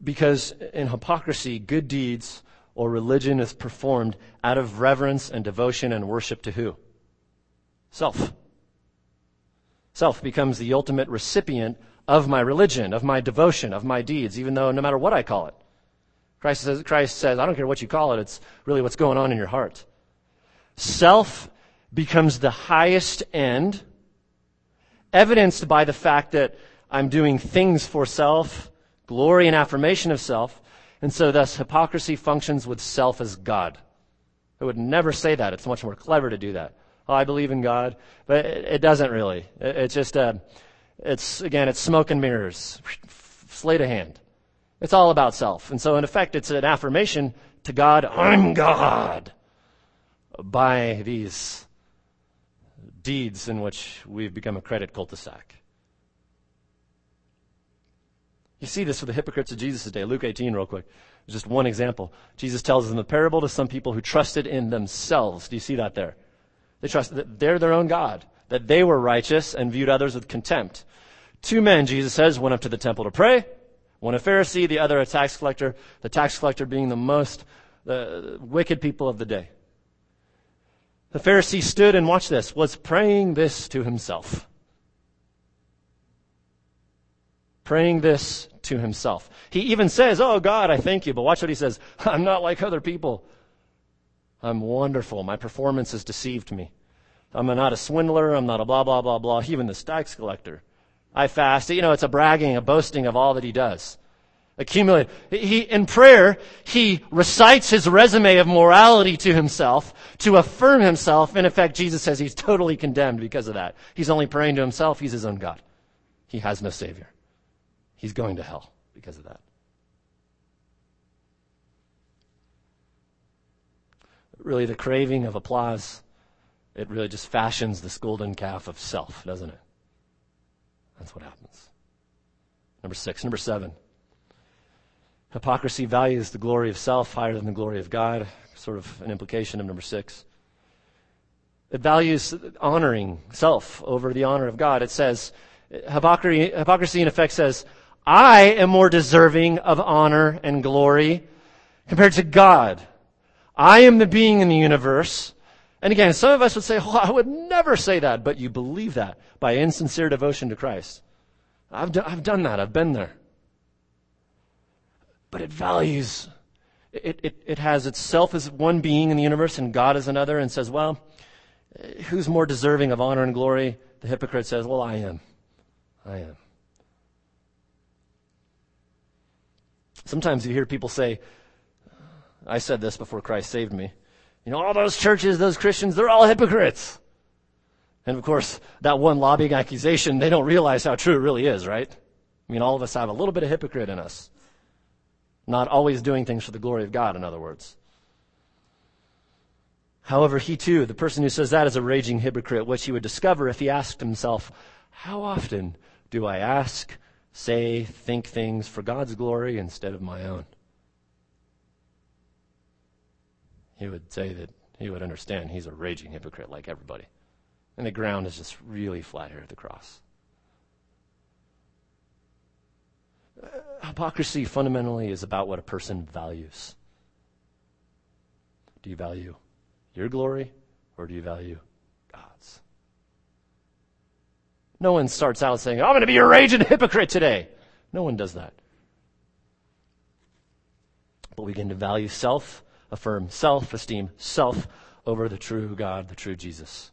S1: Because in hypocrisy, good deeds or religion is performed out of reverence and devotion and worship to who? Self. Self becomes the ultimate recipient of my religion, of my devotion, of my deeds, even though no matter what I call it. Christ says, Christ says, I don't care what you call it, it's really what's going on in your heart. Self becomes the highest end, evidenced by the fact that I'm doing things for self, glory and affirmation of self, and so thus hypocrisy functions with self as God. I would never say that. It's much more clever to do that. Oh, I believe in God, but it, it doesn't really. It, it's just, uh, it's, again, it's smoke and mirrors, sleight of hand. It's all about self. And so in effect, it's an affirmation to God, I'm God, by these deeds in which we've become a credit cul-de-sac. You see this with the hypocrites of Jesus' day. Luke eighteen, real quick. Just one example. Jesus tells them a parable to some people who trusted in themselves. Do you see that there? They trust that they're their own God, that they were righteous and viewed others with contempt. Two men, Jesus says, went up to the temple to pray. One a Pharisee, the other a tax collector. The tax collector being the most uh, wicked people of the day. The Pharisee stood and watch this, was praying this to himself. Praying this to himself. He even says, oh God, I thank you. But watch what he says. I'm not like other people. I'm wonderful. My performance has deceived me. I'm not a swindler. I'm not a blah, blah, blah, blah. Even the tax collector. I fast. You know, it's a bragging, a boasting of all that he does. Accumulate. He, in prayer, he recites his resume of morality to himself to affirm himself. In effect, Jesus says he's totally condemned because of that. He's only praying to himself. He's his own God. He has no Savior. He's going to hell because of that. Really, the craving of applause, it really just fashions this golden calf of self, doesn't it? That's what happens. Number six. Number seven. Hypocrisy values the glory of self higher than the glory of God. Sort of an implication of number six. It values honoring self over the honor of God. It says, hypocrisy, hypocrisy in effect says, I am more deserving of honor and glory compared to God. I am the being in the universe. And again, some of us would say, oh, I would never say that, but you believe that by insincere devotion to Christ. I've, do, I've done that. I've been there. But it values, it, it, it has itself as one being in the universe and God as another and says, well, who's more deserving of honor and glory? The hypocrite says, well, I am. I am. Sometimes you hear people say, I said this before Christ saved me, you know, all those churches, those Christians, they're all hypocrites. And of course, that one lobbying accusation, they don't realize how true it really is, right? I mean, all of us have a little bit of hypocrite in us. Not always doing things for the glory of God, in other words. However, he too, the person who says that is a raging hypocrite, which he would discover if he asked himself, how often do I ask, say, think things for God's glory instead of my own? He would say that he would understand he's a raging hypocrite like everybody. And the ground is just really flat here at the cross. Uh, hypocrisy fundamentally is about what a person values. Do you value your glory or do you value God's? No one starts out saying, I'm going to be a raging hypocrite today. No one does that. But we begin to value self, affirm self, esteem self over the true God, the true Jesus.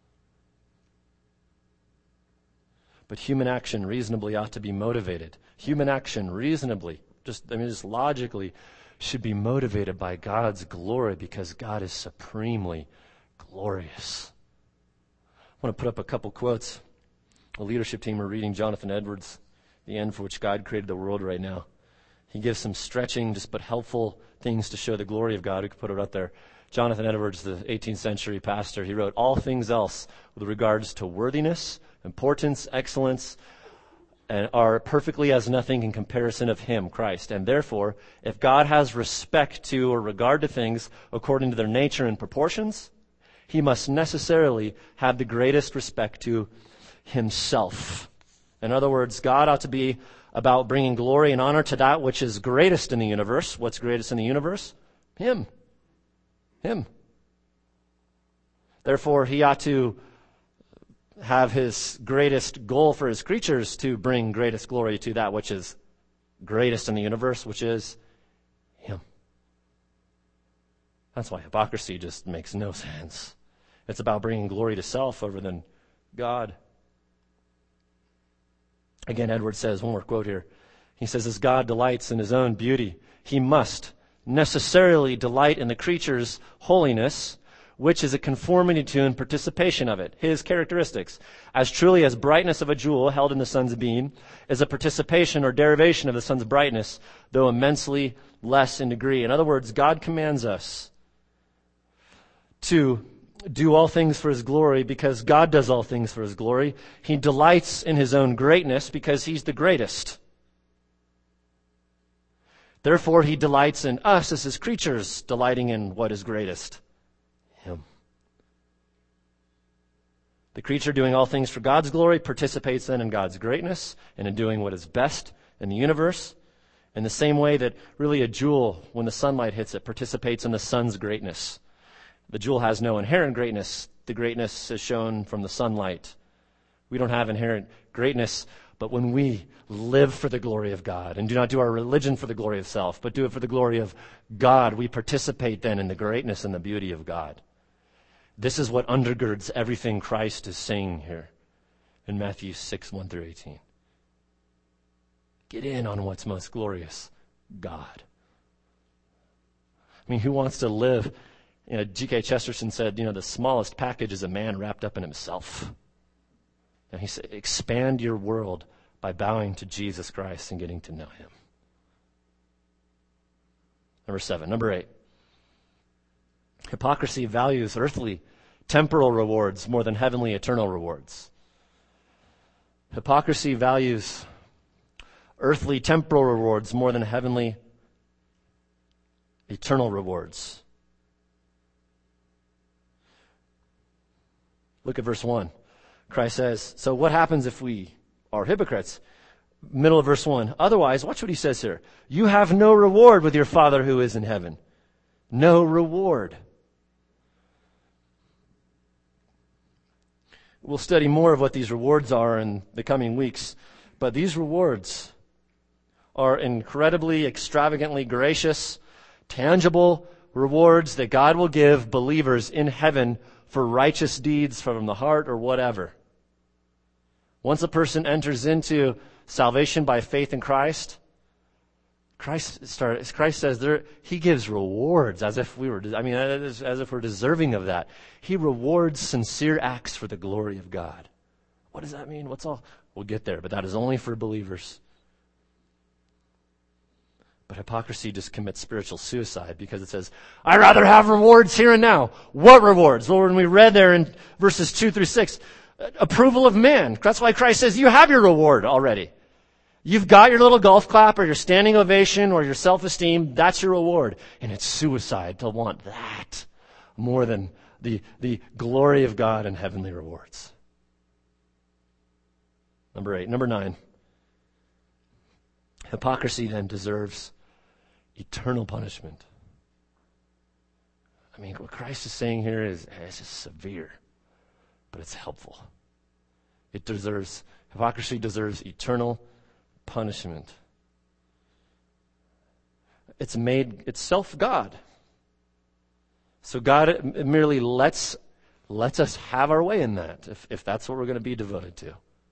S1: But human action reasonably ought to be motivated. Human action reasonably, just I mean, just logically, should be motivated by God's glory because God is supremely glorious. I want to put up a couple quotes. The leadership team are reading Jonathan Edwards, The End for Which God Created the World right now. He gives some stretching, just but helpful things to show the glory of God. We could put it up there. Jonathan Edwards, the eighteenth century pastor, he wrote, all things else with regards to worthiness, importance, excellence, and are perfectly as nothing in comparison of him, Christ. And therefore, if God has respect to or regard to things according to their nature and proportions, he must necessarily have the greatest respect to himself. In other words, God ought to be about bringing glory and honor to that which is greatest in the universe. What's greatest in the universe? Him. Him. Therefore, he ought to have his greatest goal for his creatures to bring greatest glory to that which is greatest in the universe, which is him. That's why hypocrisy just makes no sense. It's about bringing glory to self over than God. Again, Edward says, one more quote here. He says, as God delights in his own beauty, he must necessarily delight in the creature's holiness, which is a conformity to and participation of it, his characteristics. As truly as brightness of a jewel held in the sun's beam is a participation or derivation of the sun's brightness, though immensely less in degree. In other words, God commands us to do all things for his glory because God does all things for his glory. He delights in his own greatness because he's the greatest. Therefore, he delights in us as his creatures, delighting in what is greatest, him. The creature doing all things for God's glory participates then in God's greatness and in doing what is best in the universe, in the same way that really a jewel, when the sunlight hits it, participates in the sun's greatness. The jewel has no inherent greatness. The greatness is shown from the sunlight. We don't have inherent greatness, but when we live for the glory of God and do not do our religion for the glory of self, but do it for the glory of God, we participate then in the greatness and the beauty of God. This is what undergirds everything Christ is saying here in Matthew six, one through eighteen. Get in on what's most glorious, God. I mean, who wants to live? You know, G K Chesterton said, you know, the smallest package is a man wrapped up in himself. And he said, expand your world by bowing to Jesus Christ and getting to know him. Number seven. Number eight. Hypocrisy values earthly, temporal rewards more than heavenly, eternal rewards. Hypocrisy values earthly, temporal rewards more than heavenly, eternal rewards. Look at verse one. Christ says, so what happens if we are hypocrites? Middle of verse one. Otherwise, watch what he says here. You have no reward with your Father who is in heaven. No reward. We'll study more of what these rewards are in the coming weeks. But these rewards are incredibly, extravagantly gracious, tangible rewards that God will give believers in heaven for righteous deeds from the heart or whatever. Once a person enters into salvation by faith in Christ, Christ starts, Christ says there, he gives rewards as if we were, I mean, as, as if we're deserving of that. He rewards sincere acts for the glory of God. What does that mean? What's all? We'll get there, but that is only for believers. But hypocrisy just commits spiritual suicide because it says, I'd rather have rewards here and now. What rewards? Well, when we read there in verses two through six, approval of man. That's why Christ says you have your reward already. You've got your little golf clap or your standing ovation or your self-esteem. That's your reward. And it's suicide to want that more than the, the glory of God and heavenly rewards. Number eight. Number nine. Hypocrisy then deserves eternal punishment. I mean, what Christ is saying here is it's just severe, but it's helpful. It deserves, hypocrisy deserves eternal punishment. It's made itself God. So God merely lets, lets us have our way in that, if, if that's what we're going to be devoted to.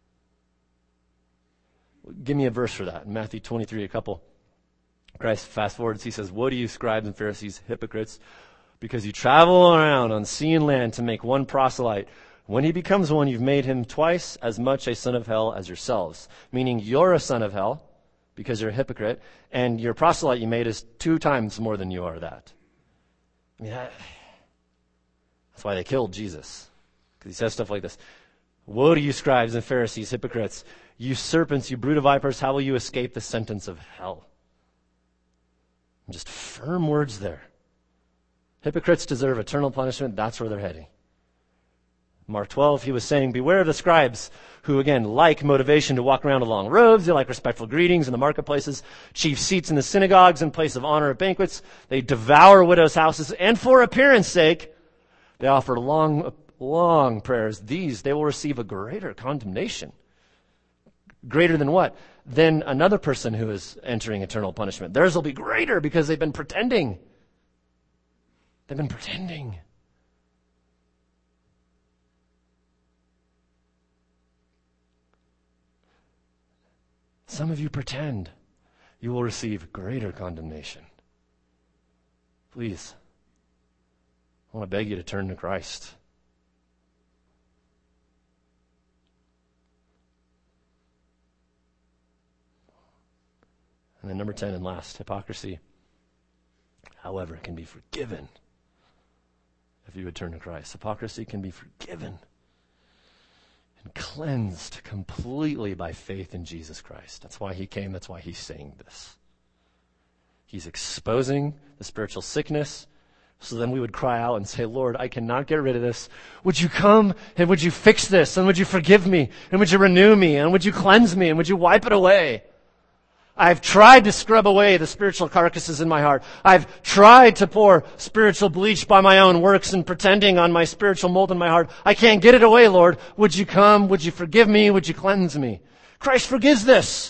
S1: Give me a verse for that. In Matthew twenty-three, a couple. Christ fast forwards, he says, woe to you, scribes and Pharisees, hypocrites, because you travel around on sea and land to make one proselyte. When he becomes one, you've made him twice as much a son of hell as yourselves. Meaning you're a son of hell because you're a hypocrite, and your proselyte you made is two times more than you are that. I mean, that, that's why they killed Jesus, because he says stuff like this. Woe to you, scribes and Pharisees, hypocrites, you serpents, you brood of vipers, how will you escape the sentence of hell? Just firm words there. Hypocrites deserve eternal punishment. That's where they're heading. Mark twelve, he was saying, beware of the scribes who, again, like motivation to walk around in long robes. They like respectful greetings in the marketplaces, chief seats in the synagogues and place of honor at banquets. They devour widows' houses, and for appearance sake, they offer long, long prayers. These, they will receive a greater condemnation. Greater than what? Than another person who is entering eternal punishment. Theirs will be greater because they've been pretending. They've been pretending. Some of you pretend. You will receive greater condemnation. Please, I want to beg you to turn to Christ. And then number ten and last, hypocrisy, however, can be forgiven if you would turn to Christ. Hypocrisy can be forgiven and cleansed completely by faith in Jesus Christ. That's why he came. That's why he's saying this. He's exposing the spiritual sickness, so then we would cry out and say, Lord, I cannot get rid of this. Would you come and would you fix this? And would you forgive me? And would you renew me? And would you cleanse me? And would you wipe it away? I've tried to scrub away the spiritual carcasses in my heart. I've tried to pour spiritual bleach by my own works and pretending on my spiritual mold in my heart. I can't get it away, Lord. Would you come? Would you forgive me? Would you cleanse me? Christ forgives this.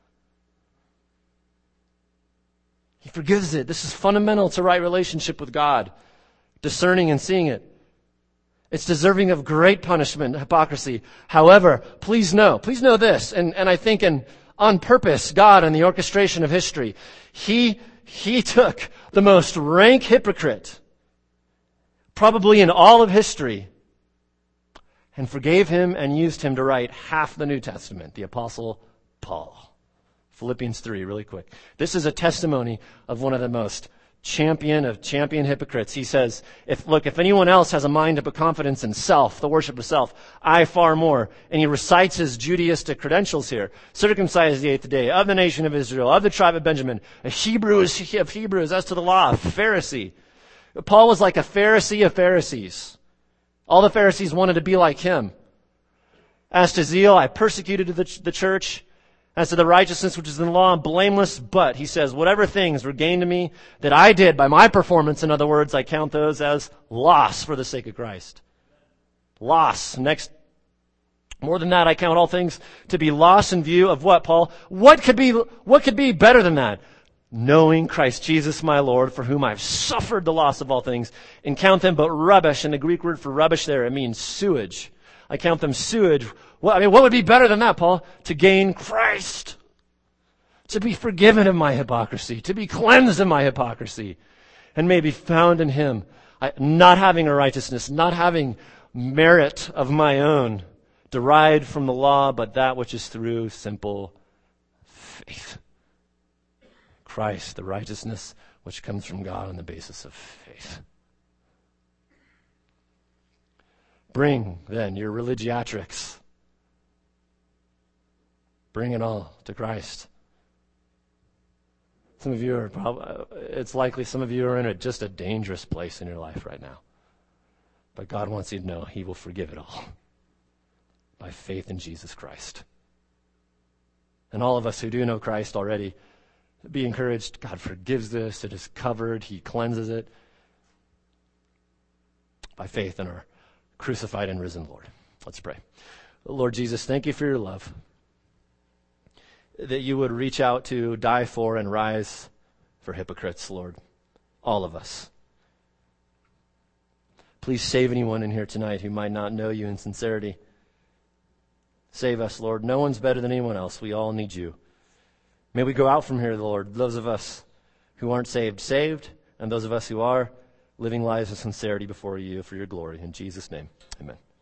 S1: He forgives it. This is fundamental to right relationship with God. Discerning and seeing it. It's deserving of great punishment, hypocrisy. However, please know, please know this, and, and I think in on purpose, God, in the orchestration of history, He, He took the most rank hypocrite, probably in all of history, and forgave him and used him to write half the New Testament, the Apostle Paul. Philippians three, really quick. This is a testimony of one of the most champion of champion hypocrites. He says, if look, if anyone else has a mind to put confidence in self, the worship of self, I far more. And he recites his Judaistic credentials here. Circumcised the eighth day, of the nation of Israel, of the tribe of Benjamin, a Hebrew of Hebrews, as to the law, a Pharisee. Paul was like a Pharisee of Pharisees. All the Pharisees wanted to be like him. As to zeal, I persecuted the, the church. As to the righteousness which is in the law, I'm blameless, but, he says, whatever things were gained to me that I did by my performance, in other words, I count those as loss for the sake of Christ. Loss. Next, more than that, I count all things to be loss in view of what, Paul? What could be, what could be better than that? Knowing Christ Jesus my Lord, for whom I've suffered the loss of all things, and count them but rubbish. And the Greek word for rubbish there, it means sewage. I count them sewage. Well, I mean, what would be better than that, Paul? To gain Christ. To be forgiven of my hypocrisy. To be cleansed of my hypocrisy. And may be found in him. I, not having a righteousness, not having merit of my own, derived from the law, but that which is through simple faith. Christ, the righteousness which comes from God on the basis of faith. Bring, then, your religiatrics. Bring it all to Christ. Some of you are probably, it's likely some of you are in a, just a dangerous place in your life right now. But God wants you to know he will forgive it all by faith in Jesus Christ. And all of us who do know Christ already, be encouraged. God forgives this. It is covered. He cleanses it by faith in our crucified and risen Lord. Let's pray. Lord Jesus, thank you for your love. That you would reach out to, die for, and rise for hypocrites, Lord. All of us. Please save anyone in here tonight who might not know you in sincerity. Save us, Lord. No one's better than anyone else. We all need you. May we go out from here, Lord, those of us who aren't saved, saved, and those of us who are, living lives of sincerity before you for your glory. In Jesus' name, amen.